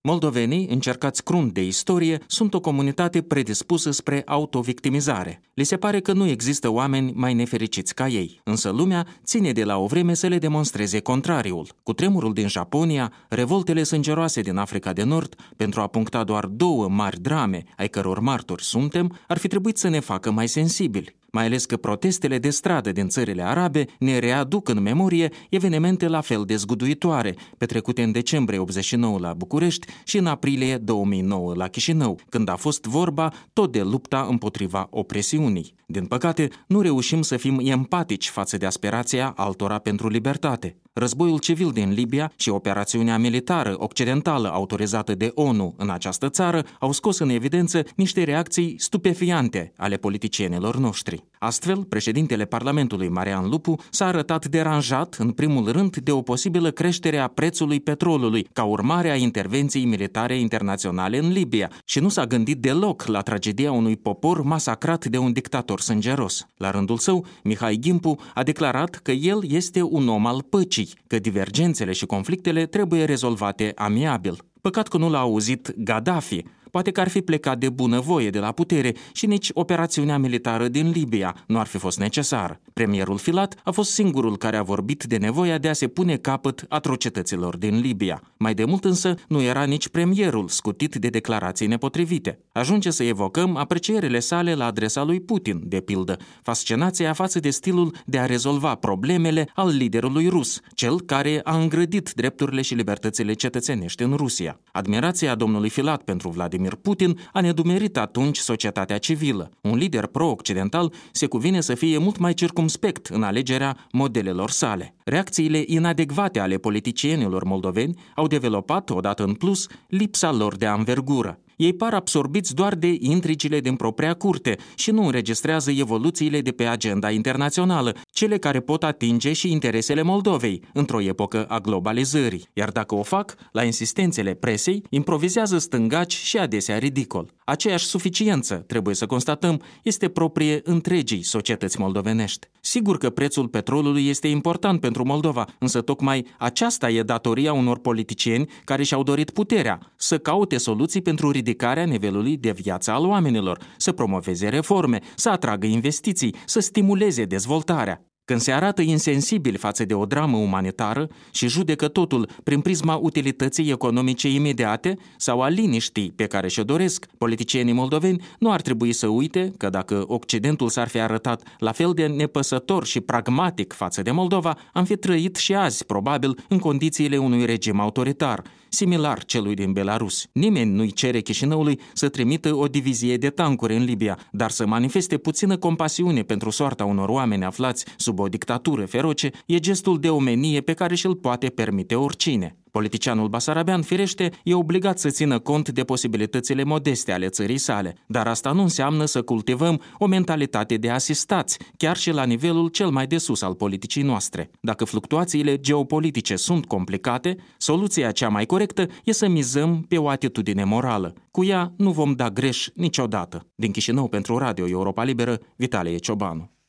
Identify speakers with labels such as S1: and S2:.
S1: Moldovenii, încercați crunt de istorie, sunt o comunitate predispusă spre autovictimizare. Li se pare că nu există oameni mai nefericiți ca ei, însă lumea ține de la o vreme să le demonstreze contrariul. Cu tremurul din Japonia, revoltele sângeroase din Africa de Nord, pentru a puncta doar două mari drame, ai căror martori suntem, ar fi trebuit să ne facă mai sensibili. Mai ales că protestele de stradă din țările arabe ne readuc în memorie evenimente la fel de zguduitoare, petrecute în decembrie 89 la București și în aprilie 2009 la Chișinău, când a fost vorba tot de lupta împotriva opresiunii. Din păcate, nu reușim să fim empatici față de aspirația altora pentru libertate. Războiul civil din Libia și operațiunea militară occidentală autorizată de ONU în această țară au scos în evidență niște reacții stupefiante ale politicienilor noștri. Astfel, președintele Parlamentului Marian Lupu s-a arătat deranjat, în primul rând, de o posibilă creștere a prețului petrolului ca urmare a intervenției militare internaționale în Libia și nu s-a gândit deloc la tragedia unui popor masacrat de un dictator sângeros. La rândul său, Mihai Gimpu a declarat că el este un om al păcii, că divergențele și conflictele trebuie rezolvate amiabil. Păcat că nu l-a auzit Gaddafi. Poate că ar fi plecat de bunăvoie de la putere și nici operațiunea militară din Libia nu ar fi fost necesară. Premierul Filat a fost singurul care a vorbit de nevoia de a se pune capăt atrocităților din Libia. Mai de mult însă nu era nici premierul scutit de declarații nepotrivite. Ajunge să evocăm aprecierile sale la adresa lui Putin, de pildă, fascinația față de stilul de a rezolva problemele al liderului rus, cel care a îngrădit drepturile și libertățile cetățenești în Rusia. Admirația domnului Filat pentru Vladimir Putin a nedumerit atunci societatea civilă. Un lider pro-occidental se cuvine să fie mult mai circumspect în alegerea modelelor sale. Reacțiile inadecvate ale politicienilor moldoveni au developat, odată în plus, lipsa lor de anvergură. Ei par absorbiți doar de intrigile din propria curte și nu înregistrează evoluțiile de pe agenda internațională, cele care pot atinge și interesele Moldovei, într-o epocă a globalizării. Iar dacă o fac, la insistențele presei, improvizează stângaci și adesea ridicol. Aceeași suficiență, trebuie să constatăm, este proprie întregii societăți moldovenești. Sigur că prețul petrolului este important pentru Moldova, însă tocmai aceasta e datoria unor politicieni care și-au dorit puterea, să caute soluții pentru ridicarea nivelului de viață al oamenilor, să promoveze reforme, să atragă investiții, să stimuleze dezvoltarea. Când se arată insensibil față de o dramă umanitară și judecă totul prin prisma utilității economice imediate sau a liniștii pe care și-o doresc, politicienii moldoveni nu ar trebui să uite că dacă Occidentul s-ar fi arătat la fel de nepăsător și pragmatic față de Moldova, am fi trăit și azi, probabil, în condițiile unui regim autoritar, similar celui din Belarus. Nimeni nu-i cere Chișinăului să trimită o divizie de tancuri în Libia, dar să manifeste puțină compasiune pentru soarta unor oameni aflați sub o dictatură feroce e gestul de omenie pe care și-l poate permite oricine. Politicianul basarabean, firește, e obligat să țină cont de posibilitățile modeste ale țării sale, dar asta nu înseamnă să cultivăm o mentalitate de asistați, chiar și la nivelul cel mai de sus al politicii noastre. Dacă fluctuațiile geopolitice sunt complicate, soluția cea mai corectă e să mizăm pe o atitudine morală. Cu ea nu vom da greș niciodată. Din Chișinău pentru Radio Europa Liberă, Vitalie Ciobanu.